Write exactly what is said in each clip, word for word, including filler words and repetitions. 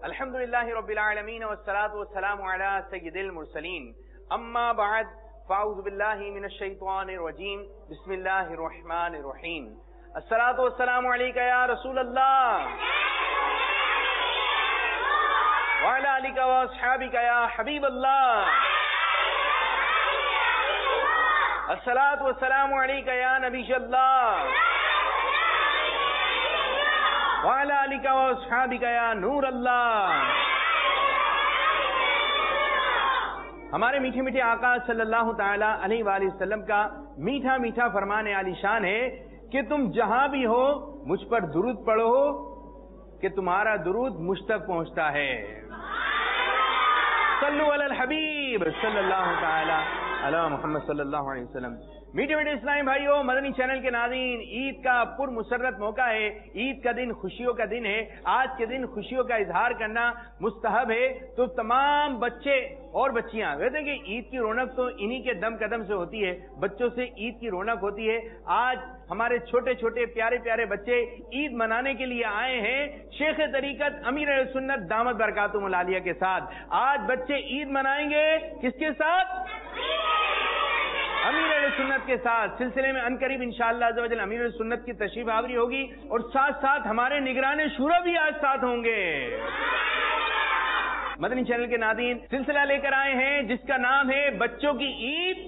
الحمدللہ رب العالمین والصلاة والسلام علی سید المرسلین اما بعد فاعوذ باللہ من الشیطان الرجیم بسم اللہ الرحمن الرحیم الصلاة والسلام علیکہ یا رسول اللہ وعلی آلک واصحابک یا حبیب اللہ الصلاة والسلام علیکہ یا نبی اللہ وعلی آلک واصحابک یا نور اللہ. ہمارے میٹھے میٹھے آقا صلی اللہ تعالی علیہ وآلہ وسلم کا میٹھا میٹھا فرمان عالی شان ہے کہ تم جہاں بھی ہو مجھ پر درود پڑھو کہ تمہارا درود مجھ تک پہنچتا ہے. صلو علی الحبیب صلی اللہ تعالی علی محمد صلی اللہ علیہ وسلم. میٹھے میٹھے اسلامی بھائیوں، مدنی چینل کے ناظرین، عید کا پر مسرت موقع ہے. عید کا دن خوشیوں کا دن ہے. آج کے دن خوشیوں کا اظہار کرنا مستحب ہے. تو تمام بچے اور بچیاں کہتے ہیں کہ عید کی رونق تو انہی کے دم قدم سے ہوتی ہے، بچوں سے عید کی رونق ہوتی ہے. آج ہمارے چھوٹے چھوٹے پیارے پیارے بچے عید منانے کے لیے آئے ہیں شیخ طریقت امیر اہل سنت دامت برکاتہم العالیہ کے ساتھ. آج بچے عید منائیں گے کس کے ساتھ؟ امیر اہل سنت کے ساتھ. سلسلے میں عنقریب انشاءاللہ عز و جل امیر اہل سنت کی تشریف آوری ہوگی اور ساتھ ساتھ ہمارے نگران شورا بھی آج ساتھ ہوں گے. مدنی چینل کے ناظرین، سلسلہ لے کر آئے ہیں جس کا نام ہے بچوں کی عید.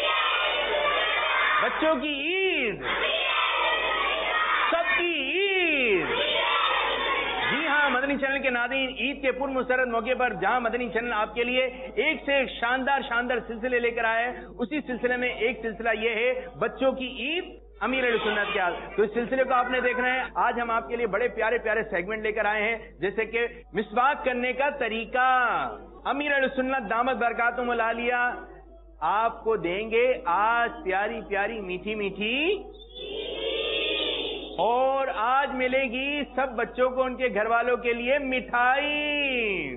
بچوں کی عید، سب کی عید. جی ہاں مدنی چینل کے ناظرین، عید کے پر مسرت موقع پر جہاں مدنی چینل آپ کے لیے ایک سے ایک شاندار شاندار سلسلے لے کر آئے ہیں، اسی سلسلے میں ایک سلسلہ یہ ہے بچوں کی عید امیر اہل سنت کے. تو اس سلسلے کو آپ نے دیکھنا ہے. آج ہم آپ کے لیے بڑے پیارے پیارے سیگمنٹ لے کر آئے ہیں، جیسے کہ مسواک کرنے کا طریقہ. امیر اہل سنت دامت برکاتہم العالیہ آپ کو دیں گے آج پیاری پیاری میٹھی میٹھی، اور آج ملے گی سب بچوں کو ان کے گھر والوں کے لیے مٹھائی.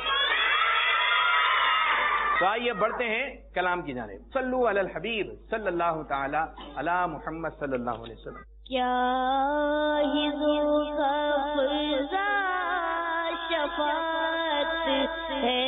تو آئیے بڑھتے ہیں کلام کی جانب. صلو علی الحبیب صلی اللہ تعالی علی محمد صلی اللہ علیہ وسلم. کیا ہی ذوق افزا شفاعت ہے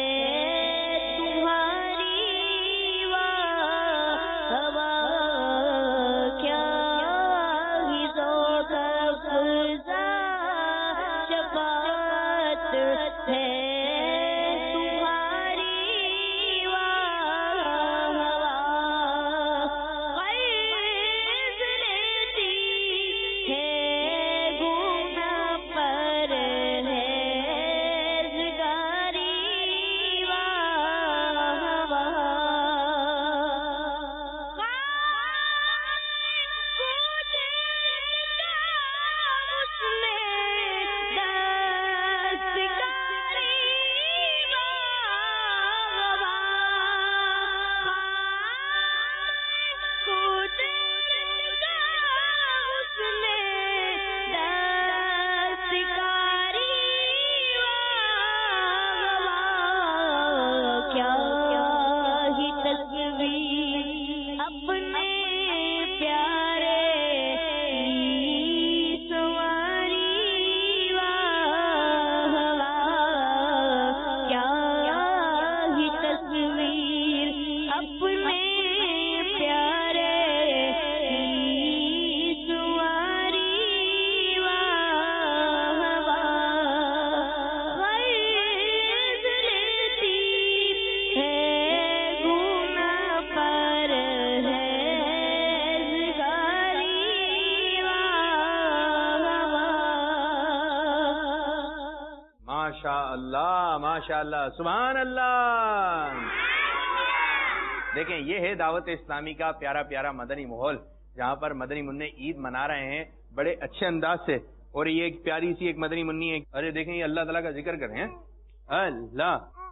ماشاء اللہ سبحان اللہ. دیکھیں یہ ہے دعوت اسلامی کا پیارا پیارا مدنی ماحول، جہاں پر مدنی منع عید منا رہے ہیں بڑے اچھے انداز سے. اور یہ ایک پیاری سی ایک مدنی منی ہے. ارے دیکھیں یہ اللہ تعالیٰ کا ذکر کر رہے ہیں. اللہ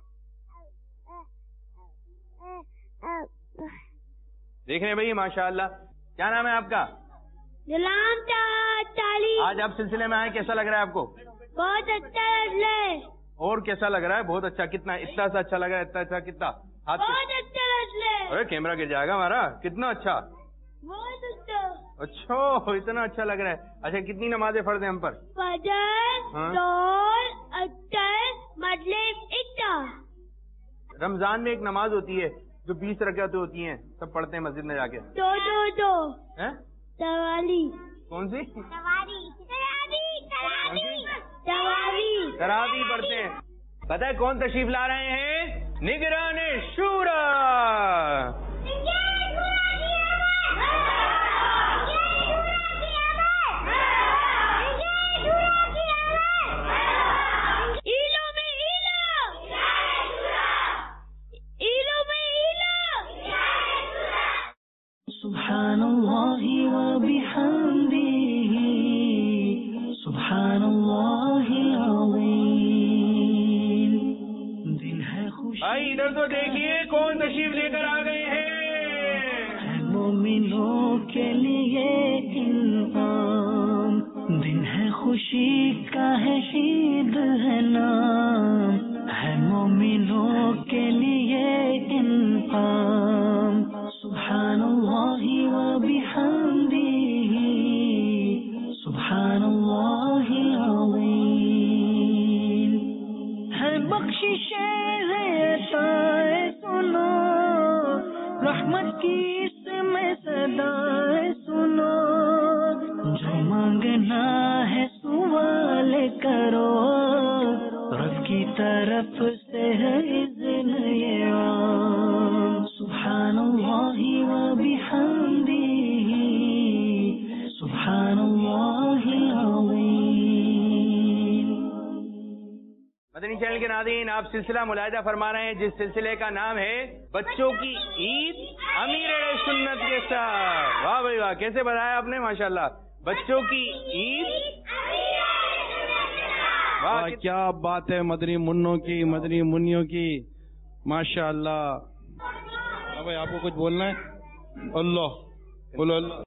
دیکھ رہے ہیں بھائی ماشاء اللہ. کیا نام ہے آپ کا؟ آج آپ سلسلے میں آئے، کیسا لگ رہا ہے آپ کو؟ بہت اچھا لگ رہا ہے. اور کیسا لگ رہا ہے؟ بہت اچھا. کتنا؟ اتنا سا اچھا لگ رہا ہے؟ اتنا اچھا کتنا؟ بہت اچھا لگ رہا ہے. ارے کیمرہ گر جائے گا ہمارا. کتنا اچھا؟ بہت اچھا. اچھا اتنا اچھا لگ رہا ہے. اچھا کتنی نمازیں فرض ہیں ہم پر؟ فجر، ظہر، عصر، Aslam Itta. رمضان میں ایک نماز ہوتی ہے جو بیس رکعتیں ہوتی ہیں، سب پڑھتے ہیں مسجد میں جا کے. Do do do. ہیں؟ Tawali. کون سی؟ Tawali. Tawali. Tawali. Tawali. تراویح پڑھتے ہیں. پتہ ہے کون تشریف لا رہے ہیں؟ نگران شورا. سبحان اللہ و بحمدہ سبحان اللہ العظیم. دن ہے خوش بھائی ادھر تو دیکھیے کون تشریف لے کر آ گئے ہیں. مومنوں کے لیے انعام، دن ہے خوشی کا ہے عید ہے نام، ہے مومنوں کے لیے انعام. سبحان اللہ و بحمدہ سبحان اللہ العظیم. ہے بخشش عطائے سنو، رحمت کی اس میں صدائے سنو، جو مانگنا ہے سوال کرو، رب کی طرف سے ہے اذن یہ عام. سبحان اللہ و بحمدہ سبحان اللہ العظیم. مدنی چینل کے ناظرین، آپ سلسلہ ملاحظہ فرما رہے ہیں جس سلسلے کا نام ہے بچوں کی عید امیر سنت کے ساتھ. واہ بھائی واہ، کیسے بتایا آپ نے، ماشاءاللہ. بچوں کی عید، واہ کیا بات ہے، مدنی منوں کی، مدنی منیوں کی، ماشاء اللہ. بھائی آپ کو کچھ بولنا ہے؟ اللہ بولو. اللہ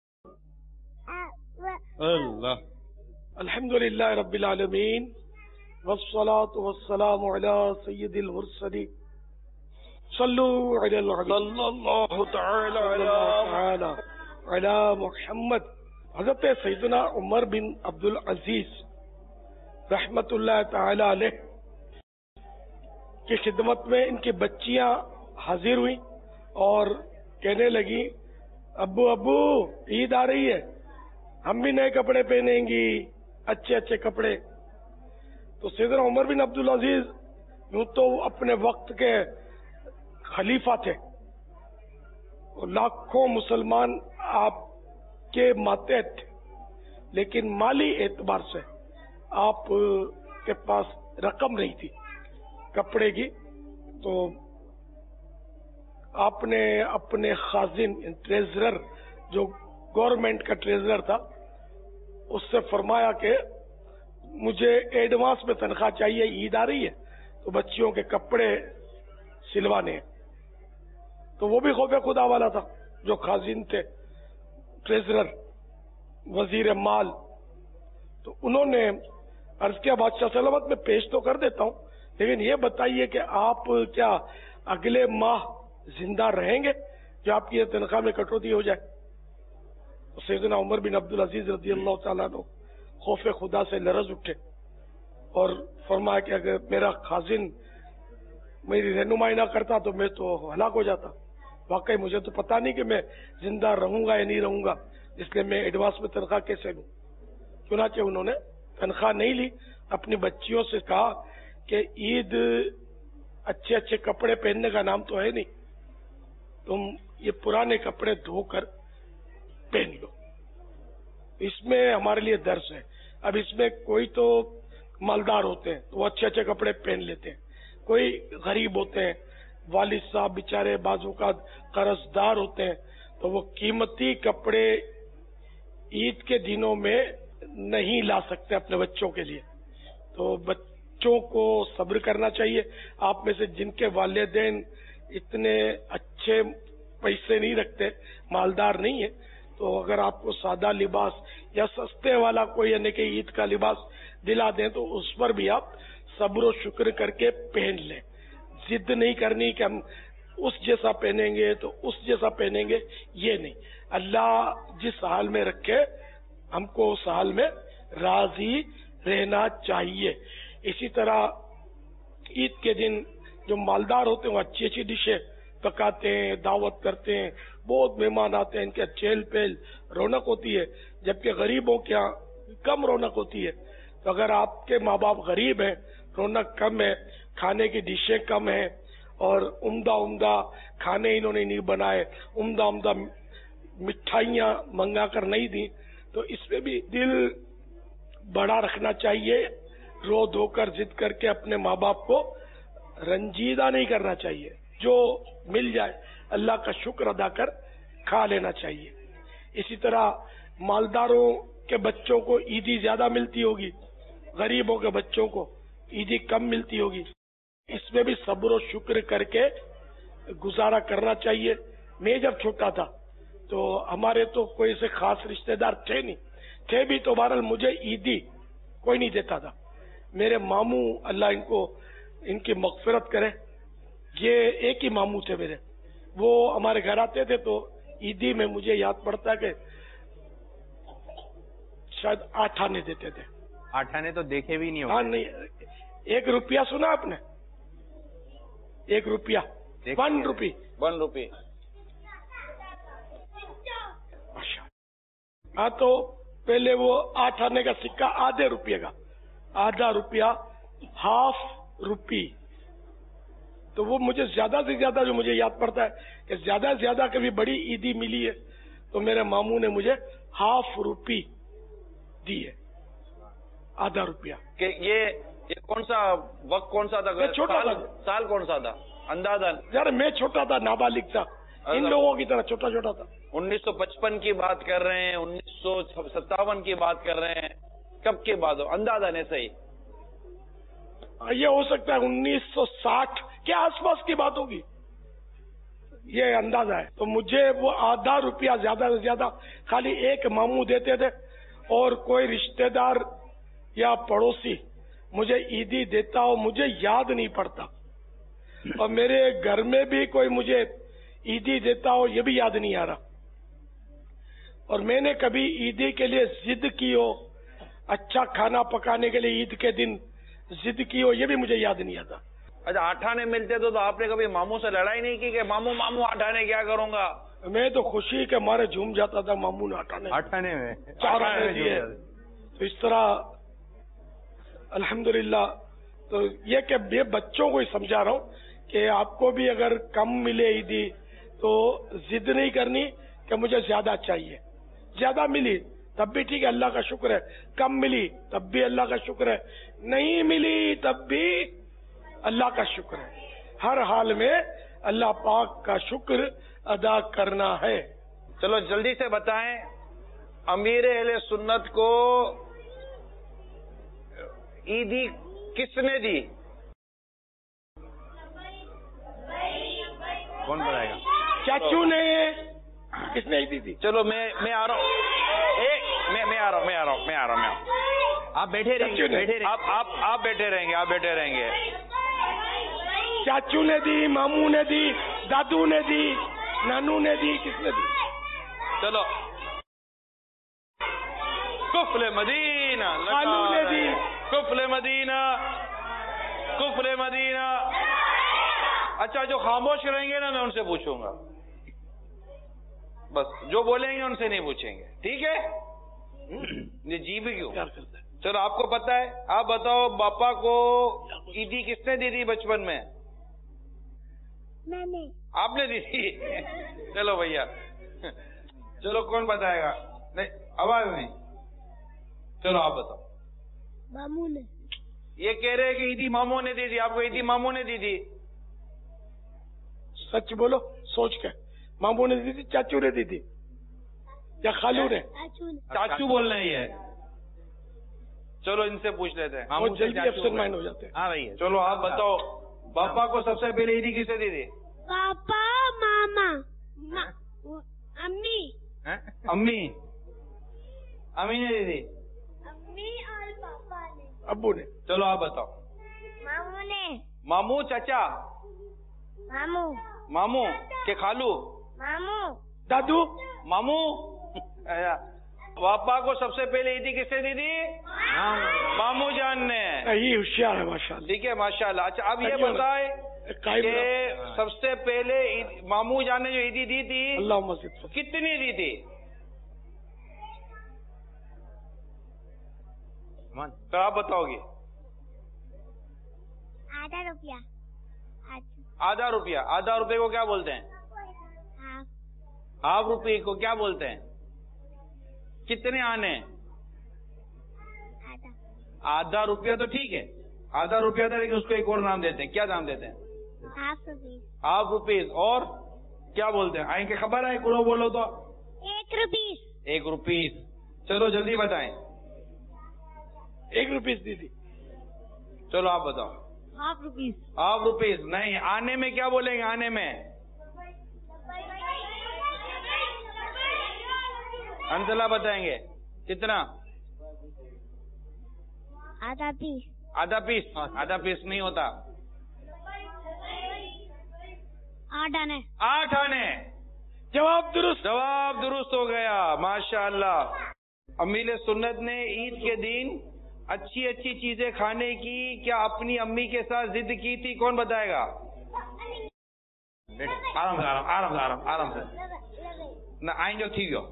اللہ. الحمد للہ رب العالمین والصلاة والسلام علی سید المرسلین صلو علی صلی اللہ تعالی علی محمد. حضرت سیدنا عمر بن عبد العزیز رحمت اللہ تعالی علیہ کی خدمت میں ان کی بچیاں حاضر ہوئی اور کہنے لگی ابو ابو عید آ رہی ہے، ہم بھی نئے کپڑے پہنیں گی، اچھے اچھے کپڑے. تو سیدنا عمر بن عبد العزیز یوں تو اپنے وقت کے خلیفہ تھے، لاکھوں مسلمان آپ کے ماتحت تھے، لیکن مالی اعتبار سے آپ کے پاس رقم نہیں تھی کپڑے کی. تو آپ نے اپنے خازن ٹریزرر جو گورنمنٹ کا ٹریزرر تھا اس سے فرمایا کہ مجھے ایڈوانس میں تنخواہ چاہیے، عید آ رہی ہے تو بچیوں کے کپڑے سلوانے ہیں. تو وہ بھی خوف خدا والا تھا جو خازن تھے، ٹریزرر، وزیر مال. تو انہوں نے عرض کیا بادشاہ سلامت میں پیش تو کر دیتا ہوں، لیکن یہ بتائیے کہ آپ کیا اگلے ماہ زندہ رہیں گے جو آپ کی تنخواہ میں کٹوتی ہو جائے. سیدنا عمر بن عبد العزیز رضی اللہ تعالیٰ عنہ خوف خدا سے لرز اٹھے اور فرمایا کہ اگر میرا خازن میری رہنمائی نہ کرتا تو میں تو ہلاک ہو جاتا. واقعی مجھے تو پتا نہیں کہ میں زندہ رہوں گا یا نہیں رہوں گا، اس لیے میں ایڈوانس میں تنخواہ کیسے لوں. چنانچہ انہوں نے تنخواہ نہیں لی، اپنی بچیوں سے کہا کہ عید اچھے اچھے کپڑے پہننے کا نام تو ہے نہیں، تم یہ پرانے کپڑے دھو کر پہن لو. اس میں ہمارے لیے درس ہے. اب اس میں کوئی تو مالدار ہوتے ہیں تو وہ اچھے اچھے کپڑے پہن لیتے ہیں، کوئی غریب ہوتے ہیں، والد صاحب بیچارے بعض اوقات قرض دار ہوتے ہیں تو وہ قیمتی کپڑے عید کے دنوں میں نہیں لا سکتے اپنے بچوں کے لیے. تو بچوں کو صبر کرنا چاہیے. آپ میں سے جن کے والدین اتنے اچھے پیسے نہیں رکھتے، مالدار نہیں ہے، تو اگر آپ کو سادہ لباس یا سستے والا کوئی یعنی کہ عید کا لباس دلا دیں تو اس پر بھی آپ صبر و شکر کر کے پہن لیں. ضد نہیں کرنی کہ ہم اس جیسا پہنیں گے تو اس جیسا پہنیں گے، یہ نہیں. اللہ جس حال میں رکھے ہم کو اس حال میں راضی رہنا چاہیے. اسی طرح عید کے دن جو مالدار ہوتے ہیں وہ اچھی اچھی ڈشیں پکاتے ہیں, دعوت کرتے ہیں, بہت مہمان آتے ہیں, ان کے چہل پہل رونق ہوتی ہے, جبکہ غریبوں کے یہاں کم رونق ہوتی ہے. تو اگر آپ کے ماں باپ غریب ہیں, رونق کم ہے, کھانے کی ڈشیں کم ہیں, اور عمدہ عمدہ کھانے انہوں نے نہیں بنائے, عمدہ عمدہ مٹھائیاں منگا کر نہیں دی, تو اس میں بھی دل بڑا رکھنا چاہیے. رو دھو کر ضد کر کے اپنے ماں باپ کو رنجیدہ نہیں کرنا چاہیے. جو مل جائے اللہ کا شکر ادا کر کھا لینا چاہیے. اسی طرح مالداروں کے بچوں کو عیدی زیادہ ملتی ہوگی, غریبوں کے بچوں کو عیدی کم ملتی ہوگی. اس میں بھی صبر و شکر کر کے گزارا کرنا چاہیے. میں جب چھوٹا تھا تو ہمارے تو کوئی سے خاص رشتہ دار تھے نہیں, تھے بھی تو بہرحال مجھے عیدی کوئی نہیں دیتا تھا. میرے ماموں, اللہ ان کو ان کی مغفرت کرے, یہ ایک ہی ماموں تھے میرے, وہ ہمارے گھر آتے تھے تو عیدی میں مجھے یاد پڑتا ہے کہ شاید آٹھ آنے دیتے تھے. آٹھ آنے تو دیکھے بھی نہیں ہاں ہوگا. نہیں, ایک روپیہ سنا آپ نے, ایک روپیہ, ون روپی, ون روپی. ہاں تو پہلے وہ آٹھ آنے کا سکہ آدھے روپیے کا, آدھا روپیہ, ہاف روپی. تو وہ مجھے زیادہ سے زیادہ جو مجھے یاد پڑتا ہے کہ زیادہ سے زیادہ کبھی بڑی عیدی ملی ہے تو میرے ماموں نے مجھے ہاف روپی دی ہے, آدھا روپیہ. کہ یہ یہ کون سا وقت کون سا تھا, چھوٹا سال, تھا, سال کون سا تھا اندازہ؟ یار میں چھوٹا تھا, نابالغ تھا, ان لوگوں کی طرح چھوٹا چھوٹا تھا. انیس سو پچپن کی بات کر رہے ہیں, انیس سو ستاون کی بات کر رہے ہیں, کب کی بات ہو اندازہ نہیں صحیح؟ یہ ہو سکتا ہے انیس سو ساٹھ کے آس پاس کی بات ہوگی, یہ اندازہ ہے. تو مجھے وہ آدھا روپیہ زیادہ سے زیادہ خالی ایک ماموں دیتے تھے, اور کوئی رشتہ دار یا پڑوسی مجھے عیدی دیتا ہو مجھے یاد نہیں پڑتا, اور میرے گھر میں بھی کوئی مجھے عیدی دیتا ہو یہ بھی یاد نہیں آ رہا. اور میں نے کبھی عیدی کے لیے ضد کی ہو, اچھا کھانا پکانے کے لیے عید کے دن ضد کی ہو, یہ بھی مجھے یاد نہیں آتا. اچھا, آٹھ آنے ملتے تو, تو آپ نے کبھی ماموں سے لڑائی نہیں کی کہ ماموں ماموں آٹھ آنے کیا کروں گا؟ میں تو خوشی کے مارے جھوم جاتا تھا, ماموں نے آٹھ آنے آٹھ آنے میں چار آنے دیے. تو اس طرح الحمدللہ. تو یہ کہ میں بچوں کو ہی سمجھا رہا ہوں کہ آپ کو بھی اگر کم ملے عیدی تو ضد نہیں کرنی کہ مجھے زیادہ چاہیے. زیادہ ملی تب بھی ٹھیک ہے, اللہ کا شکر ہے. کم ملی تب بھی اللہ کا شکر ہے. نہیں ملی تب بھی اللہ کا شکر ہے. ہر حال میں اللہ پاک کا شکر ادا کرنا ہے. چلو جلدی سے بتائیں, امیر اہل سنت کو عیدی کس نے دی؟ کون بتائے گا؟ چاچو نے. کس نے عیدی دی؟ چلو میں میں آ رہا ہوں, ایک میں میں آ رہا ہوں میں آ رہا ہوں میں آ رہا ہوں میں آ رہا ہوں. آپ بیٹھے رہیں گے, بیٹھے رہیں آپ آپ آپ بیٹھے رہیں گے, آپ بیٹھے رہیں گے. چاچو نے دی, ماموں نے دی, دادو نے دی, نانو نے دی, کس نے دی؟ چلو, کفل مدینہ, خالو نے دی, کفل مدینہ, کفل مدینہ. اچھا, جو خاموش رہیں گے نا میں ان سے پوچھوں گا, بس جو بولیں گے ان سے نہیں پوچھیں گے, ٹھیک ہے؟ جی بھی کیوں؟ چلو آپ کو پتا ہے, آپ بتاؤ باپا کو عیدی کس نے دی تھی بچپن میں؟ میں نے. آپ نے دی تھی؟ چلو بھیا, چلو کون بتائے گا؟ نہیں آواز نہیں, چلو آپ بتاؤ. ماموں نے. یہ کہہ رہے کہ عیدی ماموں نے دی تھی, آپ کو عیدی ماموں نے دی تھی؟ سچ بولو سوچ کے. ماموں نے دی تھی, چاچو نے دی تھی, یا خالو نے؟ چاچو نے. چاچو بولنا ہی ہے. چلو ان سے پوچھ لیتے ہیں, وہ جلدی ابسنٹ مائنڈ ہو جاتے ہیں. ہاں بھائی. چلو آپ بتاؤ, باپا کو سب سے پہلے عیدی کسے دی تھی؟ پاپا, ماما, امی. امی, امی نے دی تھی. امی اور پاپا نے. ابو نے. چلو آپ بتاؤ. ماموں نے. ماموں, چچا, ماموں. ماموں کے خالو, ماموں. دادو, ماموں. पापा को सबसे पहले ईदी किसने दी थी? मामू जान ने। यही होशियार है माशाल्लाह। ठीक है माशाल्लाह। अच्छा अब ये बताए कि सबसे पहले मामू जान ने जो ईदी दी थी अल्लाह मस्जिद कितनी दी थी? तो आप बताओगे। आधा रुपया। आधा रुपया। आधा रुपये को क्या बोलते हैं? हाफ। हाफ रुपये को क्या बोलते हैं? कितने आने? आधा। आधा रुपया तो ठीक है, आधा रुपया था, लेकिन उसको एक और नाम देते हैं। क्या नाम देते हैं? Half rupees. Half rupees. और क्या बोलते हैं? आएंगे खबर है, कुछ बोलो तो। एक रुपीज। एक रुपीज। चलो जल्दी बताएं। एक रुपीज दी थी। चलो आप बताओ। Half rupees. हाफ रुपीज नहीं। आने में क्या बोलेंगे? आने में अंतला बताएंगे। कितना? आधा पीस। आधा पीस। आधा पीस नहीं होता। आठ आने। आठ आने। जवाब दुरुस्त। जवाब दुरुस्त हो गया माशाअल्लाह। अमीर सुन्नत ने ईद के दिन अच्छी अच्छी चीजें खाने की क्या अपनी अम्मी के साथ जिद की थी? कौन बताएगा? आराम से आराम आराम से आराम आराम से ना आएंगे ठीक हो।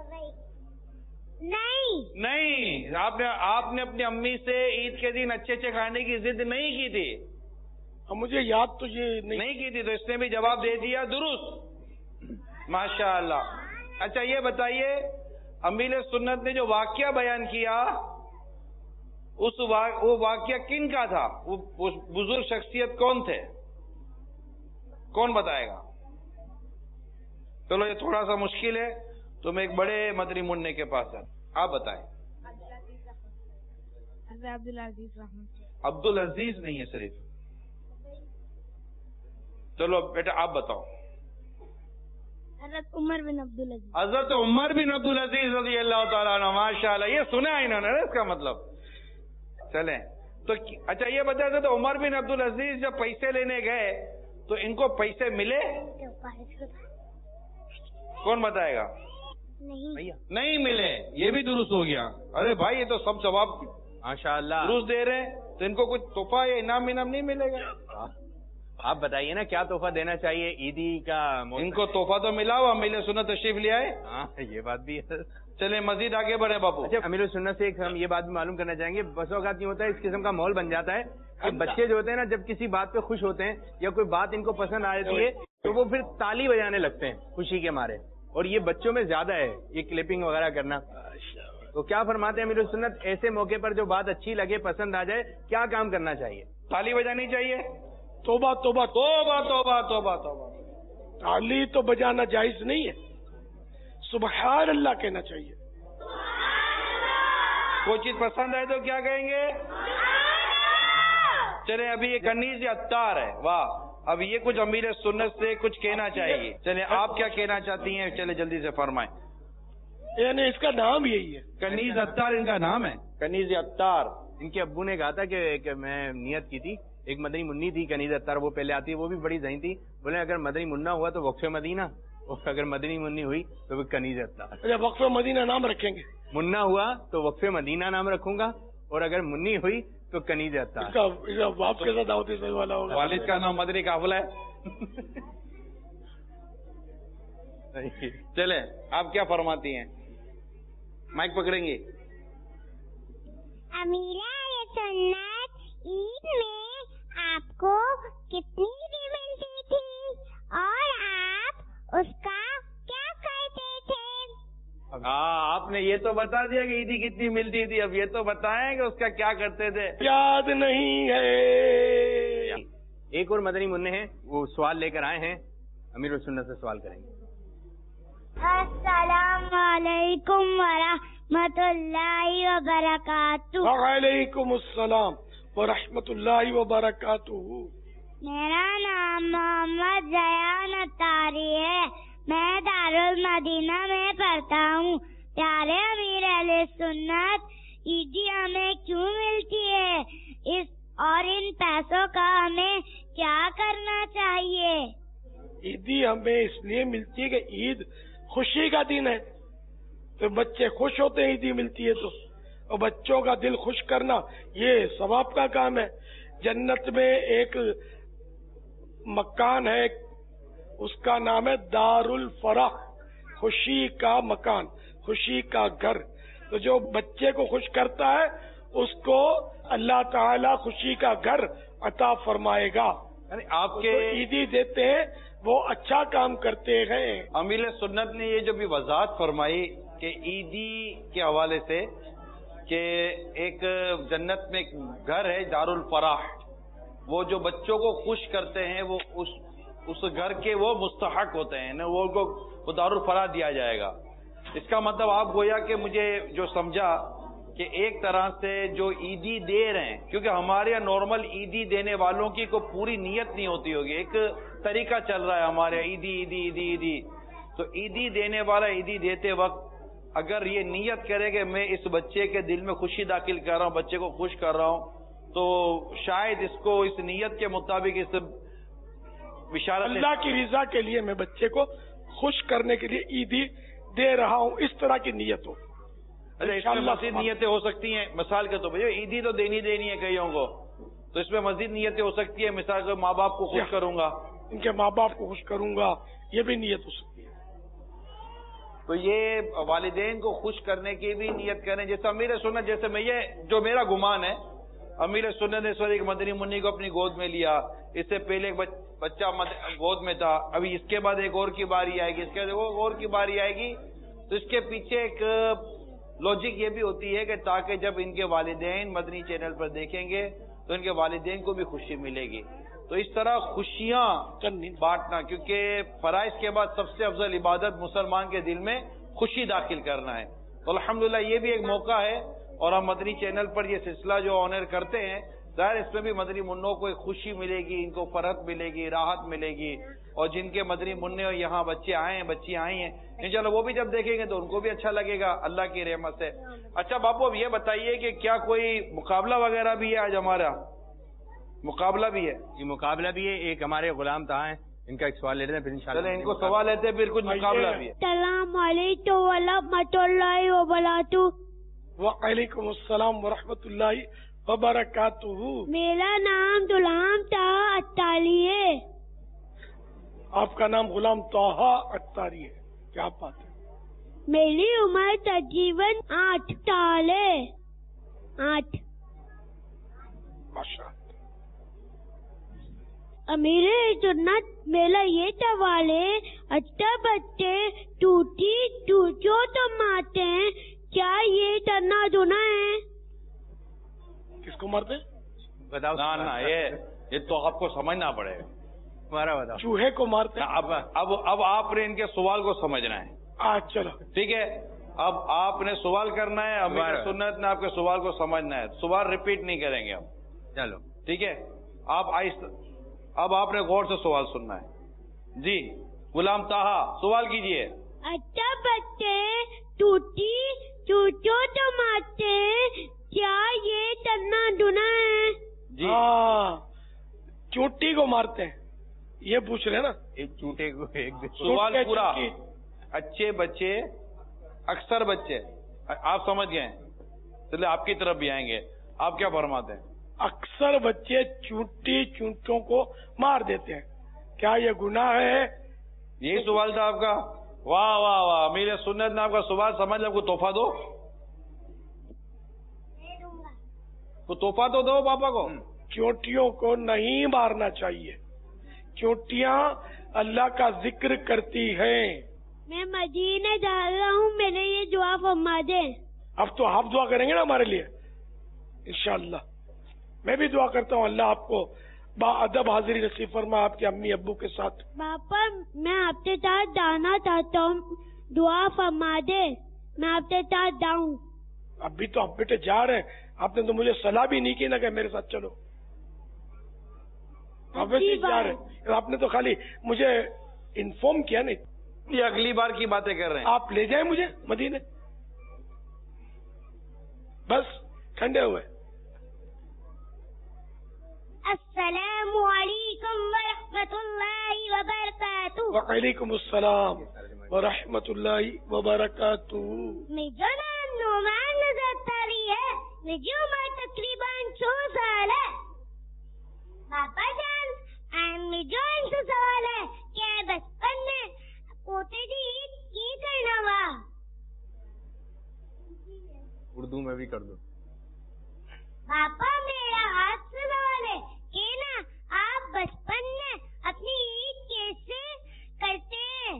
नहीं नहीं, आपने आपने अपनी अम्मी से ईद के दिन अच्छे अच्छे खाने की जिद नहीं की थी। अब मुझे याद तो ये नहीं, नहीं की थी, तो इसने भी जवाब दे दिया दुरुस्त माशाअल्लाह। अच्छा ये बताइए, अमीर सुन्नत ने जो वाकया बयान किया उस वा, वो वाकया किन का था? वो उस बुजुर्ग शख्सियत कौन थे? कौन बताएगा? चलो ये थोड़ा सा मुश्किल है, तो मैं एक बड़े मदरी मुन्ने के पास है, आप बताएं। अब्दुल अजीज रहमत। अब्दुल अजीज नहीं है सिर्फ। चलो बेटा आप बताओ। हजरत उमर बिन अब्दुल अजीज। हजरत उमर बिन अब्दुल अजीज रज़ी अल्लाह ताला अन्हु। माशाअल्लाह, ये सुना है इन्होंने इसका मतलब। चलें तो अच्छा ये बताया था, उमर बिन अब्दुल अजीज जब पैसे लेने गए तो इनको पैसे मिले? कौन बताएगा? नहीं नहीं मिले। ये भी दुरुस्त हो गया। अरे भाई ये तो सब जवाब माशाअल्लाह दुरुस्त दे रहे हैं, तो इनको कुछ तोहफा या इनाम इनाम नहीं मिलेगा? आप बताइए ना क्या तोहफा देना चाहिए ईदी का? इनको तोहफा तो मिला हुआ, अमीर सुन्नत तशरीफ ले आए। हाँ ये बात भी है। चले मजीद आगे बढ़े बापू। अच्छा अमीर सुन्नत से एक हम ये बात भी मालूम करना चाहेंगे, बस औकात नहीं होता है इस किस्म का माहौल बन जाता है कि बच्चे जो होते हैं ना, जब किसी बात पे खुश होते हैं या कोई बात इनको पसंद आ जाती है तो वो फिर ताली बजाने लगते हैं खुशी के मारे, और ये बच्चों में ज्यादा है ये क्लिपिंग वगैरह करना। तो क्या फरमाते हैं अमीर सुन्नत, ऐसे मौके पर जो बात अच्छी लगे, पसंद आ जाए, क्या काम करना चाहिए? ताली बजानी चाहिए? तोबा तोबा तोबा तोबा तोबा तोबा। ताली तो बजाना जायज नहीं है, सुबहान अल्लाह कहना चाहिए। कोई चीज पसंद आए तो क्या कहेंगे? चले अभी ये कनीज अत्तार है, वाह। अब ये कुछ अमीर सुन्नत से कुछ कहना चाहिए। चले आप क्या कहना चाहती हैं? चले जल्दी से फरमाएं। यानी इसका नाम यही है, कनीज अत्तार इनका नाम है। कनीज अत्तार। इनके अब्बू ने कहा था कि, कि मैं नियत की थी, एक मदनी मुन्नी थी कनीज अत्तार, वो पहले आती है, वो भी बड़ी जही थी। बोले अगर मदनी मुन्ना हुआ तो वक्फ मदीना, और अगर मदनी मुन्नी हुई तो वो कनीज अत्तार। अच्छा वक्फ मदीना नाम रखेंगे? मुन्ना हुआ तो वक्फ मदीना नाम रखूंगा, और अगर मुन्नी हुई तो कनीज अत्तार। इसका, इसका बाप के साथ दावती सही वाला होगा। वालिद का नाम मदनी काफिला है। चले आप क्या फरमाती हैं? माइक पकड़ेंगे। अमीरा सुन्नत, ईद में आपको कितनी ईदी मिलती थी और आप उसका क्या करते थे? हाँ आपने ये तो बता दिया कि ईदी कितनी मिलती थी, अब ये तो बताएं कि उसका क्या करते थे। याद नहीं है। एक और मदनी मुन्ने हैं, वो सवाल लेकर आए हैं, अमीर सुन्नत से सवाल करेंगे। अस्सलाम वालेकुम वरहमतुल्लाहि वबरकातुहू। वालेकुम अस्सलाम वरहमतुल्लाहि वबरकातुहू। मेरा नाम मोहम्मद जयान अत्तारी है, मैं दारुल मदीना में पढ़ता हूँ। प्यारे अमीर अहले सुन्नत, ईदी हमें क्यों मिलती है, इस और इन पैसों का हमें क्या करना चाहिए? ईदी हमें इसलिए मिलती है कि ईद खुशी का दिन है, تو بچے خوش ہوتے ہیں عیدی ملتی ہے تو، اور بچوں کا دل خوش کرنا یہ ثواب کا کام ہے. جنت میں ایک مکان ہے، اس کا نام ہے دار الفرح، خوشی کا مکان، خوشی کا گھر. تو جو بچے کو خوش کرتا ہے اس کو اللہ تعالی خوشی کا گھر عطا فرمائے گا. یعنی آپ کے عیدی دیتے ہیں وہ اچھا کام کرتے ہیں. امیر سنت نے یہ جو بھی وضاحت فرمائی کہ عیدی کے حوالے سے کہ ایک جنت میں ایک گھر ہے دار الفرح، وہ جو بچوں کو خوش کرتے ہیں وہ اس اس گھر کے وہ مستحق ہوتے ہیں نا، وہ کو وہ دار الفرح دیا جائے گا. اس کا مطلب آپ گویا کہ مجھے جو سمجھا کہ ایک طرح سے جو عیدی دے رہے ہیں، کیونکہ ہمارے یہاں نارمل عیدی دینے والوں کی کوئی پوری نیت نہیں ہوتی ہوگی، ایک طریقہ چل رہا ہے ہمارے عیدی عیدی عیدی عیدی. تو عیدی دینے والا عیدی دیتے وقت اگر یہ نیت کرے کہ میں اس بچے کے دل میں خوشی داخل کر رہا ہوں، بچے کو خوش کر رہا ہوں، تو شاید اس کو اس نیت کے مطابق اس بشارت اللہ کی رضا کے لیے میں بچے کو خوش کرنے کے لیے عیدی دے رہا ہوں، اس طرح کی نیت ہو. اچھا، اس میں مزید نیتیں ہو سکتی ہیں. مثال کے طور پر عیدی تو دینی دینی ہے کئیوں کو، تو اس میں مزید نیتیں ہو سکتی ہیں. مثال کے ماں باپ کو خوش کروں گا، ان کے ماں باپ کو خوش کروں گا، یہ بھی نیت ہو سکتی ہے. تو یہ والدین کو خوش کرنے کی بھی نیت کریں. جیسے امیر سنت، جیسے میں یہ جو میرا گمان ہے، امیر سنت نے اس وقت ایک مدنی منی کو اپنی گود میں لیا، اس سے پہلے ایک بچہ گود میں تھا، ابھی اس کے بعد ایک اور کی باری آئے گی، اس کے بعد ایک اور کی باری آئے گی. تو اس کے پیچھے ایک لاجک یہ بھی ہوتی ہے کہ تاکہ جب ان کے والدین مدنی چینل پر دیکھیں گے تو ان کے والدین کو بھی خوشی ملے گی. تو اس طرح خوشیاں بانٹنا، کیونکہ فرائض کے بعد سب سے افضل عبادت مسلمان کے دل میں خوشی داخل کرنا ہے. تو الحمدللہ یہ بھی ایک موقع ہے، اور ہم مدنی چینل پر یہ سلسلہ جو آنر کرتے ہیں، ظاہر اس میں بھی مدنی منوں کو ایک خوشی ملے گی، ان کو فرحت ملے گی، راحت ملے گی. اور جن کے مدنی منع یہاں بچے آئے ہیں، بچی آئی ہیں، انشاءاللہ وہ بھی جب دیکھیں گے تو ان کو بھی اچھا لگے گا اللہ کی رحمت سے. اچھا باپو، اب یہ بتائیے کہ کیا کوئی مقابلہ وغیرہ بھی ہے آج؟ ہمارا مقابلہ بھی ہے. یہ مقابلہ بھی ہے. ایک ہمارے غلام تھا ہیں، ان کا ایک سوال لیتے ہیں، پھر انشاءاللہ چلیں ان کو سوال لیتے ہیں، پھر کچھ مقابلہ بھی ہے. السلام علیکم ورحمۃ اللہ وبرکاتہ. وعلیکم السلام ورحمۃ اللہ وبرکاتہ. میرا نام غلام طاہا اختاری ہے. آپ کا نام غلام طاہا اختاری ہے، کیا بات ہے. میری عمر تقریباً آٹھ سال ہے. آٹھ. ماشاء اللہ. امیر سنت میرا یہ سوال ہے، اچھا بچے ٹوٹی ٹوٹو تو مارتے ہیں، کیا یہ کرنا دھونا ہے؟ کس کو مارتے؟ بتاؤ. نہ نہ یہ یہ تو آپ کو سمجھنا پڑے گا. تمہارا بتاؤ. چوہے کو مارتے ہیں. اب اب اب آپ نے ان کے سوال کو سمجھنا ہے. آج چلو ٹھیک ہے، اب آپ نے سوال کرنا ہے، امیر سنت نے آپ کے سوال کو سمجھنا ہے. سوال ریپیٹ نہیں کریں گے ہم. چلو ٹھیک ہے، آپ آہستہ، اب آپ نے غور سے سوال سننا ہے. جی غلام طاہا سوال کیجئے. اچھا بچے ٹوٹی ٹوٹو تو مارتے ہیں، کیا یہ کرنا دھونا ہے؟ جی ہاں، چوٹی کو مارتے ہیں، یہ پوچھ رہے ہیں نا. ایک چوٹے کو ایک سوال چوٹے پورا. چوٹی. اچھے بچے، اکثر بچے، آپ سمجھ گئے. چلے آپ کی طرف بھی آئیں گے. آپ کیا فرماتے ہیں؟ اکثر بچے چوٹی چونٹوں کو مار دیتے ہیں، کیا یہ گناہ ہے؟ یہی سوال تھا آپ کا؟ واہ واہ واہ، امیر سنت نے آپ کا سوال سمجھ لیا. کوئی تحفہ دو، کوئی تحفہ تو دو پاپا کو. چوٹیوں کو نہیں مارنا چاہیے. چوٹیاں اللہ کا ذکر کرتی ہیں. میں مدینے جا رہا ہوں، میں نے یہ دعا فرما دے. اب تو آپ دعا کریں گے نا ہمارے لیے انشاءاللہ. میں بھی دعا کرتا ہوں اللہ آپ کو با ادب حاضری نصیب فرما آپ کے امی ابو کے ساتھ. پاپا میں آپ کے ساتھ جانا چاہتا ہوں، دعا فرما دے، میں آپ کے ساتھ جاؤں. ابھی تو آپ بیٹے جا رہے ہیں، آپ نے تو مجھے صلاح بھی نہیں کی نا کہ میرے ساتھ چلو. آپ ویسے جا رہے ہیں، آپ نے تو خالی مجھے انفارم کیا نہیں. یہ اگلی بار کی باتیں کر رہے ہیں. آپ لے جائیں مجھے مدینے، بس ٹھنڈے ہوئے. السلام علیکم ورحمۃ اللہ وبرکاتہ. وعلیکم السلام ورحمۃ اللہ وبرکاتہ. مجھے نام نعمان نظر تاری ہے. مجھے عمر تقریباً چھ سال ہے. پاپا جان مجھے ان سے سوال ہے کہ بچپن میں پوتے کی عید کی کرنا ہوا. اردو میں بھی کر دو. پاپا میرا ہاتھ سے سوال ہے کہ نا آپ بچپن میں اپنی عید کیسے کرتے ہیں؟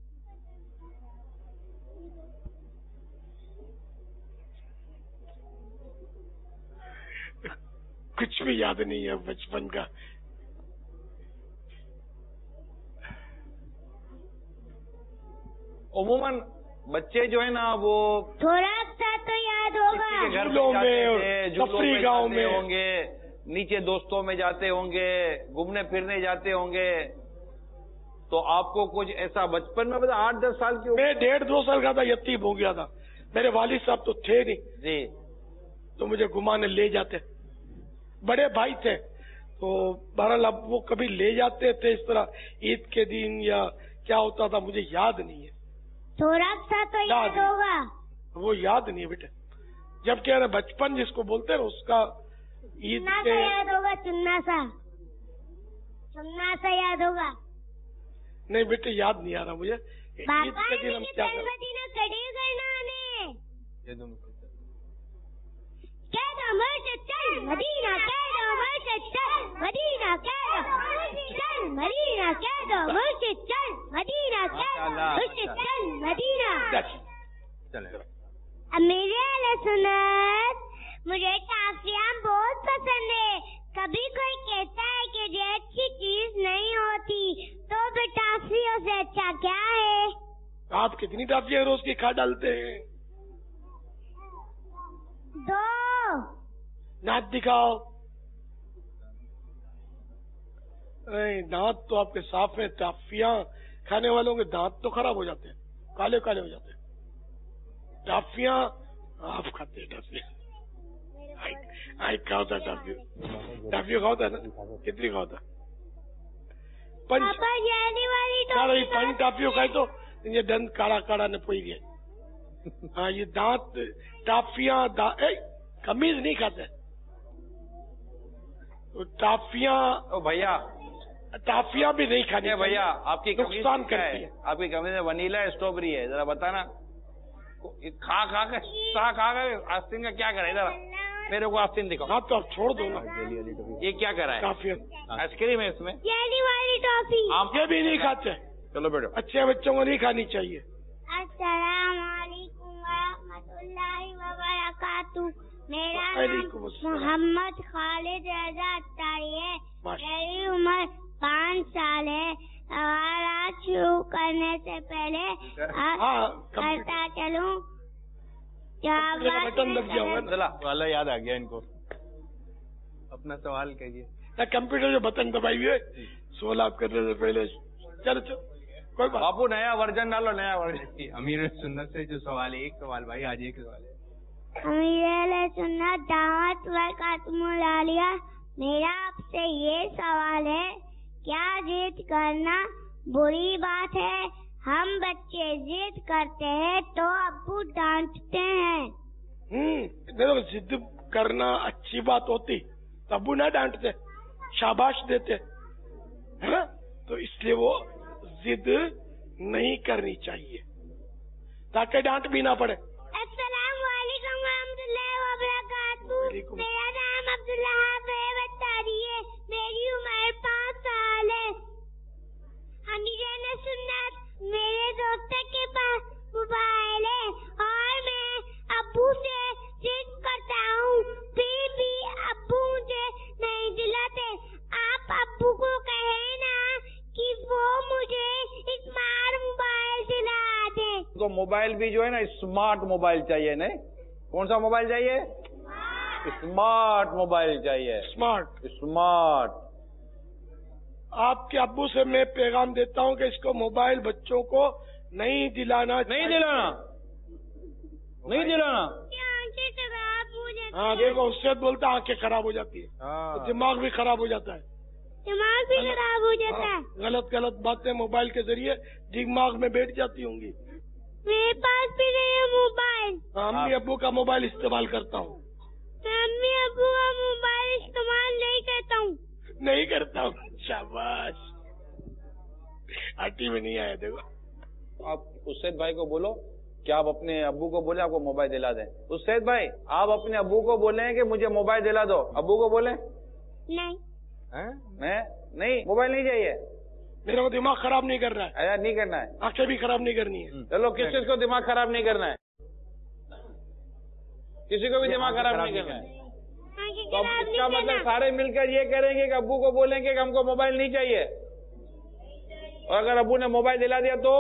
کچھ بھی یاد نہیں ہے بچپن کا. عموماً بچے جو ہے نا وہ تھوڑا سا تو یاد ہوگا. کسی کے گھر جھولوں میں میں اور جاتے تھے، جھولوں تفریح میں گاؤں جاتے میں. ہوں گے، نیچے دوستوں میں جاتے ہوں گے، گھومنے پھرنے جاتے ہوں گے. تو آپ کو کچھ ایسا بچپن میں مطلب آٹھ دس سال کی عمر؟ میں ڈیڑھ دو سال کا تھا، یتیم ہو گیا تھا. میرے والد صاحب تو تھے نہیں جی. تو مجھے گھمانے لے جاتے. بڑے بھائی تھے تو بہرحال اب وہ کبھی لے جاتے تھے اس طرح عید کے دن یا کیا ہوتا تھا مجھے یاد نہیں ہے. تھوڑا سا تو یاد ہوگا. وہ یاد نہیں ہے بیٹے. جب کہ بچپن جس کو بولتے ہیں اس کا عید چننا کے سا یاد ہوگا. چننا سا چننا سا یاد ہوگا. نہیں بیٹے یاد نہیں آ رہا مجھے. عید پاپا کے دن ہم کیا کرتے مدینہ کڑی کرنا نے یہ دونوں کہہ دو مرچ چل مدینہ، کہہ دو مرچ چل مدینہ، کہہ دو چل مدینہ، کہہ دو مرچ چل مدینہ، کہہ دو مرچ چل مدینہ. چلے. میرے اہل سنت مجھے ٹافیاں بہت پسند ہے. کبھی کوئی کہتا ہے کہ یہ اچھی چیز نہیں ہوتی تو پھر ٹافیوں سے اچھا کیا ہے؟ آپ کتنی ٹافیاں روز کی کھا ڈالتے ہیں؟ دو. دانت دکھاؤ. دانت تو آپ کے صاف ہیں. ٹافیاں کھانے والوں کے دانت تو خراب ہو جاتے ہیں، کالے کالے ہو جاتے ہیں. ٹافیاں آپ کھاتے ہیں. ٹافیاں کھا ہوتا ہے. ٹافیوں ٹافیوں کھا ہوتا ہے نا. کتنی کھا ہوتا ہے؟ پنچ پانچ ٹافیوں کھائے تو یہ دند کاڑا کاڑا نے پوئی گئے. ہاں یہ دانت ٹافیاں کمیز نہیں کھاتے. ٹافیاں بھیا ٹافیاں بھی نہیں کھانی بھیا. آپ کی نقصان کرتی ہے. آپ کی کمیز میں ونیلا ہے اسٹرابری ہے؟ ذرا بتانا. کھا کھا کر کھا کھا کر آستین کا کیا کرے؟ ذرا میرے کو آستین دکھاؤ. ہاں تو آپ چھوڑ دو نا. یہ کیا کرا ہے؟ کافی آئس کریم ہے اس میں. جیلی والی ٹافی آپ یہ بھی نہیں کھاتے. چلو بیٹھو. اچھے بچوں کو نہیں کھانی چاہیے. السلام علیکم ورحمۃ اللہ وبرکاتہ. میرا وعلیکم نام السلام. محمد خالد رضا اختاری ہے. ماشاء میری عمر پانچ سال ہے. سوالات شروع کرنے سے پہلے ہاں کرتا چلوں. بٹن دب گیا ہوگا نا. چلا والا یاد آ گیا ان کو. اپنا سوال کہیے. کمپیوٹر جو بٹن دبائی ہوئے سوال آپ کرنے سے پہلے. چلو چلو کوئی بات. باپو نیا ورژن ڈالو. نیا ورژن. امیر سنت سے جو سوال ہے، ایک سوال بھائی آج ایک سوال ہے. امیر سنت دعوت برکاتم العالیہ. میرا آپ سے یہ سوال ہے، کیا ضد کرنا بری بات ہے؟ ہم بچے ضد کرتے ہیں تو ابو ڈانٹتے ہیں. ہوں ضد کرنا اچھی بات ہوتی تو ابو نہ ڈانٹتے، شاباش دیتے. تو اس لیے وہ ضد نہیں کرنی چاہیے تاکہ ڈانٹ بھی نہ پڑے. السلام علیکم ورحمۃ اللہ وبرکاتہ. میرا نام عبداللہ بتاری ہے. میری عمر پانچ سال ہے. امیر سنت میرے دوست کے پاس موبائل ہے اور میں ابو سے ضد کرتا ہوں، پھر بھی ابو مجھے نہیں دلاتے. آپ ابو کو کہیں نا کہ وہ مجھے اسمارٹ موبائل دلا دیں. تو موبائل بھی جو ہے نا اسمارٹ موبائل چاہیے. نہیں کون سا موبائل چاہیے؟ اسمارٹ موبائل چاہیے. Smart smart. آپ کے ابو سے میں پیغام دیتا ہوں کہ اس کو موبائل بچوں کو نہیں دلانا. نہیں دلانا نہیں دلانا. ہاں دیکھو اس سے بولتا آنکھیں خراب ہو جاتی ہے، دماغ بھی خراب ہو جاتا ہے. दिमाग भी खराब हो जाता है। गलत गलत बातें मोबाइल के जरिए दिमाग में बैठ जाती होंगी। मेरे पास भी नहीं है मोबाइल। अम्मी अब्बू का मोबाइल इस्तेमाल करता हूँ। मैं अम्मी अब्बू का मोबाइल इस्तेमाल नहीं करता हूँ। नहीं करता हूँ, शाबाश। आटी में नहीं आया देखो। आप उसैद भाई को बोलो कि आप अपने अब्बू को बोले आपको मोबाइल दिला दें। उसैद भाई आप अपने अब्बू को बोले कि मुझे मोबाइल दिला दो, अब्बू को बोले नहीं मैं नहीं, मोबाइल नहीं चाहिए। मेरे को दिमाग खराब नहीं कर रहा है। यार नहीं करना है, आंखें भी खराब नहीं करनी है। चलो किस चीज को दिमाग खराब नहीं करना है, किसी को भी दिमाग खराब नहीं करना है। तो इसका मतलब सारे मिलकर ये करेंगे कि अब्बू को बोलेंगे कि हमको मोबाइल नहीं चाहिए, और अगर अब्बू ने मोबाइल दिला दिया तो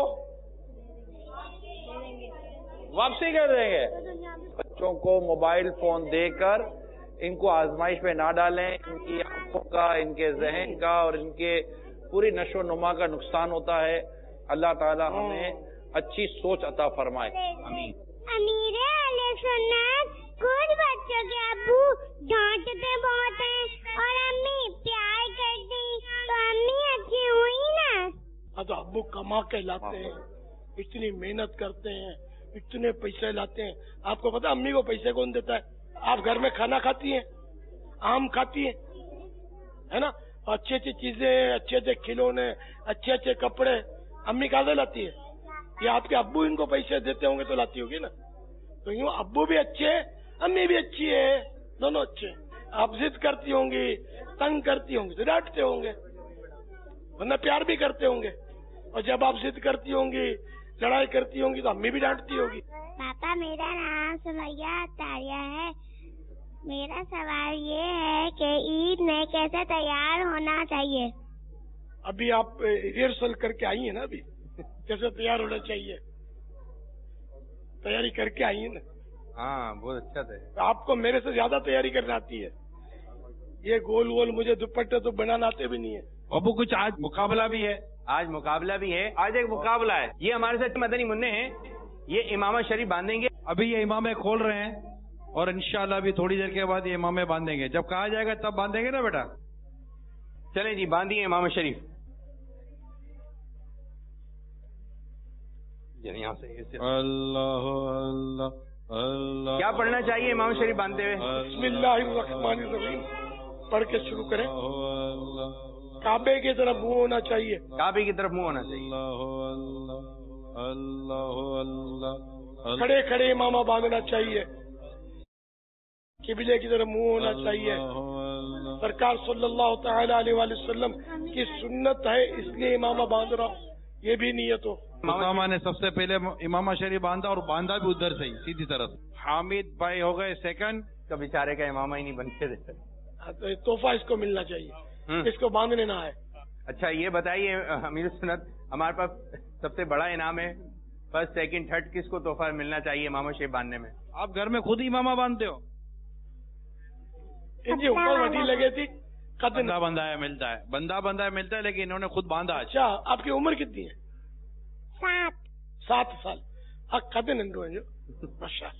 वापसी कर देंगे। बच्चों को मोबाइल फोन देकर इनको आजमाइश पे ना डालें, इनकी आंखों का, इनके जहन का और इनके पूरी नशो नुमा का नुकसान होता है। अल्लाह ताला हमें अच्छी सोच अता फरमाए, आमीन। अमीर अहले सुन्नत कुछ बच्चों के अब्बू डांटते बहुत हैं और अम्मी प्यार करती, तो अम्मी अच्छी हुई ना। तो अब्बू कमा के लाते हैं, इतनी मेहनत करते हैं, इतने पैसे लाते हैं। आपको पता अम्मी को पैसे कौन देता है? आप घर में खाना खाती हैं, आम खाती हैं, है ना, अच्छी अच्छी चीजें, अच्छे अच्छे खिलौने, अच्छे अच्छे कपड़े अम्मी कहाँ से लाती है? ये आपके अब्बू इनको पैसे देते होंगे तो लाती होगी ना। तो यूँ अब्बू भी अच्छे, अम्मी भी अच्छी है, दोनों अच्छे। आप जिद करती होंगी, तंग करती होंगी तो डांटते होंगे, वरना प्यार भी करते होंगे। और जब आप जिद करती होंगी, लड़ाई करती होंगी तो अम्मी भी डांटती होगी। पापा मेरा नाम सुमैया तारिया है। मेरा सवाल ये है कि ईद में कैसे तैयार होना चाहिए? अभी आप रिहर्सल करके आई है ना, अभी कैसे तैयार होना चाहिए, तैयारी करके आई है ना। हाँ बहुत अच्छा था। तो आपको मेरे से ज्यादा तैयारी करना आती है। ये गोल गोल मुझे दुपट्टे तो बनाना आते भी नहीं है। अबू कुछ आज मुकाबला भी है, आज मुकाबला भी है, आज एक मुकाबला है। ये हमारे साथ मदनी मुन्ने हैं, ये इमामा शरीफ बांधेंगे। अभी ये इमामे खोल रहे हैं और इंशाल्लाह अभी थोड़ी देर के बाद ये इमामे बांधेंगे। जब कहा जाएगा तब बांधेंगे ना बेटा। चलें जी, बांधिए इमामा शरीफ। यहाँ से अल्लाह अल्लाह अल्लाह। क्या पढ़ना चाहिए इमाम शरीफ बांधते हुए? बिस्मिल्लाहिर्रहमानिर्रहीम पढ़ के शुरू करें। काबे की तरफ मुंह होना चाहिए, काबे की तरफ मुंह होना चाहिए। अल्लाह अल्लाह। खड़े खड़े इमामा बांधना चाहिए, किबले की तरफ मुंह होना चाहिए। सरकार सल्लल्लाहु तआला अलैहि वसल्लम की सुन्नत है, इसलिए इमामा बांध रहा हूँ, ये भी नियत हो। इमामा ने सबसे पहले इमामा शरीफ बांधा और बांधा भी उधर से ही सीधी तरफ। हामिद भाई हो गए सेकंड। तो बेचारे का इमामा ही नहीं बनते थे। तो तोहफा इसको मिलना चाहिए, इसको बांधने ना है। अच्छा ये बताइए अमीर सुन्नत, हमारे पास सबसे बड़ा इनाम है, फर्स्ट सेकंड थर्ड किसको तोहफा मिलना चाहिए इमामा शरीफ बांधने में? आप घर में खुद ही इमामा बांधते हो? इनकी ऊपर वडी लगे थी, बंदा बंधाया मिलता है, बंदा बंधाया मिलता है, लेकिन इन्होंने खुद बांधा। अच्छा आपकी उम्र कितनी है? सात सात साल। हाँ कदे नंदो है जो माशाअल्लाह।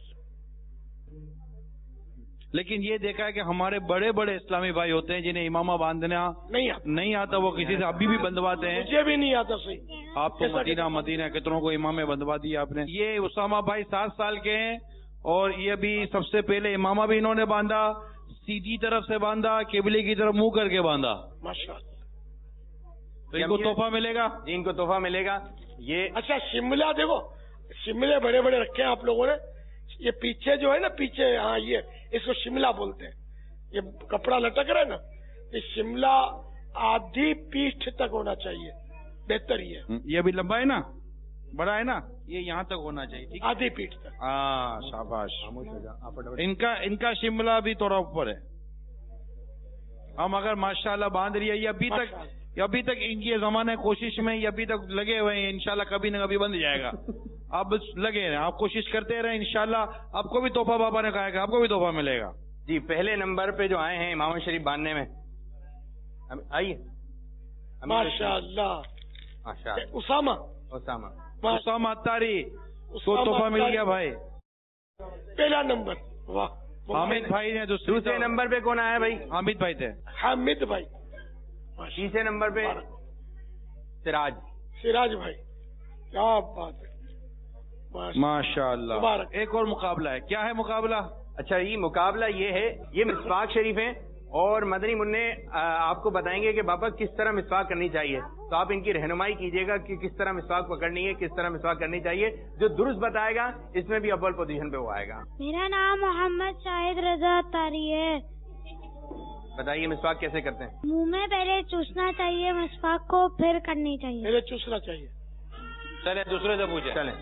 लेकिन ये देखा है कि हमारे बड़े बड़े इस्लामी भाई होते हैं जिन्हें इमामा बांधना नहीं आता, नहीं आता, वो किसी से अभी भी बंधवाते हैं। मुझे भी नहीं आता सही। आप तो मदीना मदीना कितनों को इमामे बंधवा दिया आपने। ये उसामा भाई सात साल के हैं और ये भी सबसे पहले इमामा भी इन्होंने बांधा, सीधी तरफ से बांधा, किबले की तरफ मुंह करके बांधा माशाअल्लाह। तो इनको तोहफा मिलेगा जी, इनको तोहफा मिलेगा। ये अच्छा शिमला देखो, शिमले बड़े बड़े रखे हैं आप लोगों ने। ये पीछे जो है ना, पीछे हाँ ये इसको शिमला बोलते हैं। ये कपड़ा लटक रहा है ना, ये शिमला आधी पीठ तक होना चाहिए, बेहतर ही है। ये भी लंबा है ना, बड़ा है ना, ये यहाँ तक होना चाहिए, ठीक, आधी पीठ तक। हाँ शाबाश। इनका इनका शिमला भी थोड़ा ऊपर है। हम अगर माशाल्लाह बांध रही है, ये अभी तक अभी तक इनकी जमाने कोशिश में ये अभी तक लगे हुए हैं। इंशाल्लाह कभी न कभी बंद जाएगा। अब लगे हैं, आप कोशिश करते रहे, इंशाल्लाह आपको भी तोहफा बाबा ने कहा कि आपको भी तोहफा मिलेगा। जी पहले नंबर पे जो आए हैं इमाम शरीफ बांधने में, आइए माशाअल्लाह। माशाअल्लाह। उसामा उसामा उसामा अत्तारी को तोहफा मिल गया भाई, पहला नंबर। वाह। हामिद भाई ने दूसरे दूसरे नंबर पे कौन आया भाई? हामिद भाई थे। हामिद भाई تیسرے نمبر پہ سراج سراج بھائی، کیا بات ہے، ماشاء اللہ. ایک اور مقابلہ ہے. کیا ہے مقابلہ؟ اچھا یہ مقابلہ یہ ہے، یہ مسواک شریف ہیں اور مدنی منع آپ کو بتائیں گے کہ بابا کس طرح مسواک کرنی چاہیے، تو آپ ان کی رہنمائی کیجیے گا کہ کس طرح مسواک پکڑنی ہے، کس طرح مسواک کرنی چاہیے. جو درست بتائے گا اس میں بھی اول پوزیشن پہ وہ آئے گا. میرا نام محمد شاہد رضا تاری ہے. بتائیے مسواک کیسے کرتے ہیں؟ منہ میں پہلے چوسنا چاہیے مسواک کو، پھر کرنی چاہیے. پہلے چوسنا چاہیے. چلے دوسرے سے پوچھیں. چلیں.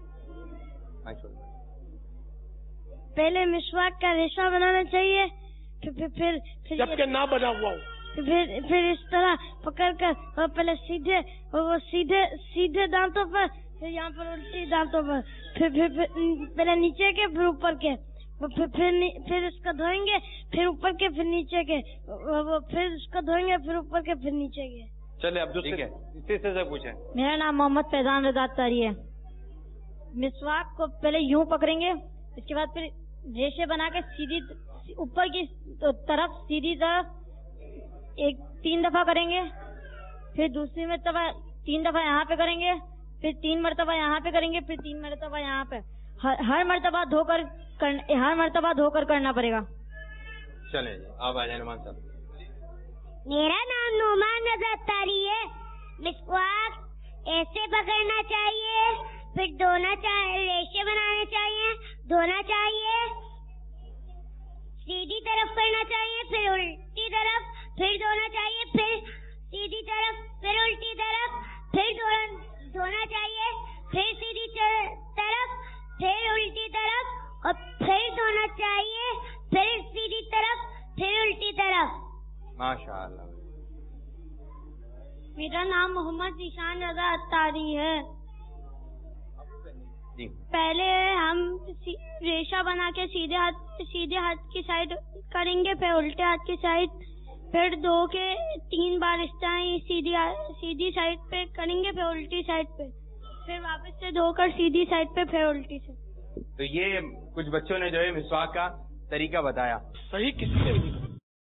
پہلے مسواک کا ریشہ بنانا چاہیے، پھر پھر پھر جبکہ نہ بنا ہوا ہو، پھر پھر اس طرح پکڑ کر اور پہلے سیدھے وہ سیدھے سیدھے دانتوں پر، پھر یہاں پر الٹی دانتوں پر، پھر پھر پہلے نیچے کے پھر اوپر کے، پھر پھر پھر اس کو دھوئیں گے، پھر اوپر کے پھر نیچے کے، پھر اس کو دھوئیں گے، پھر اوپر کے پھر نیچے کے. چلے اب دوسرے تیسرے سے پوچھیں. میرا نام محمد فیضان رضا تاری ہے. مسواک کو پہلے یوں پکڑیں گے، اس کے بعد پھر ریشے بنا کے سیدھی اوپر کی طرف سیدھی طرف ایک تین دفعہ کریں گے، پھر دوسری مرتبہ تین دفعہ یہاں پہ کریں گے، پھر تین مرتبہ یہاں پہ کریں گے، پھر تین مرتبہ یہاں پہ. ہر مرتبہ دھو کر ہر مرتبہ دھو کر کرنا پڑے گا. چلیں جی آپ آ جائیں نعمان صاحب. میرا نام نعمان رضا تاری ہے. مسواک ایسے پکڑنا چاہیے، پھر دھونا چاہیے، ریشے بنانے چاہیے، دھونا چاہیے، سیدھی طرف کرنا چاہیے، پھر الٹی طرف، پھر دھونا چاہیے، پھر سیدھی طرف، پھر الٹی طرف، پھر دھونا چاہیے، پھر سیدھی طرف، پھر الٹی طرف، اور پھر دھونا چاہیے، پھر سیدھی طرف، پھر الٹی طرف. ماشاء اللہ. میرا نام محمد ذیشان رضا اتاری ہے. جی پہلے ہم ریشہ بنا کے سیدھے ہاتھ سیدھے ہاتھ کی سائڈ کریں گے، پھر الٹے ہاتھ کی سائڈ، پھر دو کے تین بار اس طرح سیدھی سیدھی سائڈ پہ کریں گے، پھر الٹی سائڈ پہ، پھر واپس سے دھو کر سیدھی سائڈ پہ، پھر الٹی سے. تو یہ کچھ بچوں نے جو ہے مسواک کا طریقہ بتایا. صحیح کسی نے بھی.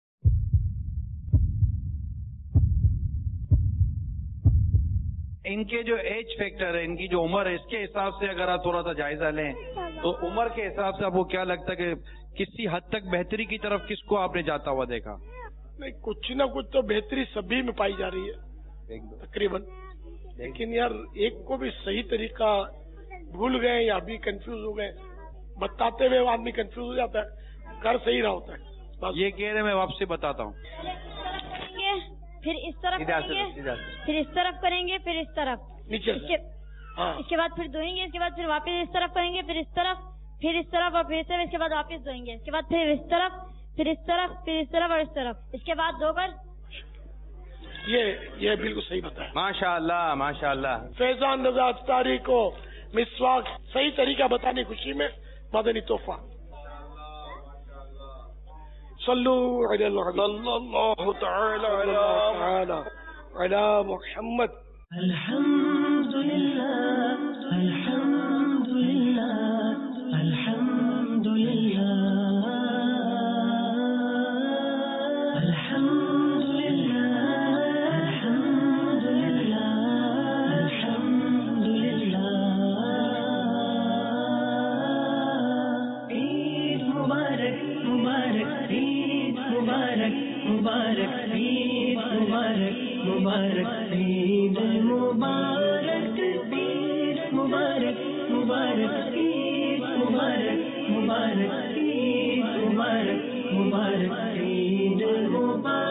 ان کے جو ایج فیکٹر ہے، ان کی جو عمر ہے، اس کے حساب سے اگر آپ تھوڑا سا جائزہ لیں تو عمر کے حساب سے آپ کو کیا لگتا ہے کہ کسی حد تک بہتری کی طرف کس کو آپ نے جاتا ہوا دیکھا؟ نہیں، کچھ نہ کچھ تو بہتری سبھی میں پائی جا رہی ہے تقریباً، لیکن یار ایک کو بھی صحیح طریقہ بھول گئے یا ابھی کنفیوز ہو گئے. بتاتے ہوئے آدمی کنفیوز ہو جاتا ہے، کر صحیح رہا ہوتا ہے. یہ کہہ رہے میں واپسی بتاتا ہوں. پھر اس طرف کریں گے، پھر اس طرف کریں گے، پھر اس طرف نیچے اس کے اس کے بعد پھر دھوئیں گے، اس کے بعد پھر واپس اس طرف کریں گے، پھر اس طرف، پھر اس طرف اور پھر اس طرف، اس کے بعد واپس دھوئیں گے، اس کے بعد پھر اس طرف، پھر اس طرف، پھر اس طرف اور اس طرف، اس کے بعد دھو کر. یہ یہ بالکل صحیح بتایا. ماشاء اللہ ماشاء اللہ. فیضان رضا اتاری کو مسواک صحیح طریقہ بتانے کی خوشی میں مدنی تحفہ. صلو علی اللہ تعالی علی محمد. الحمد للہ الحمد للہ الحمد للہ الحمد للہ الحمد للہ الحمد للہ. عید مبارک مبارک عید مبارک مبارک عید مبارک مبارک عید مبارک عید مبارک مبارک عید مبارک مبارک عید مبارک مبارک عید مبارک.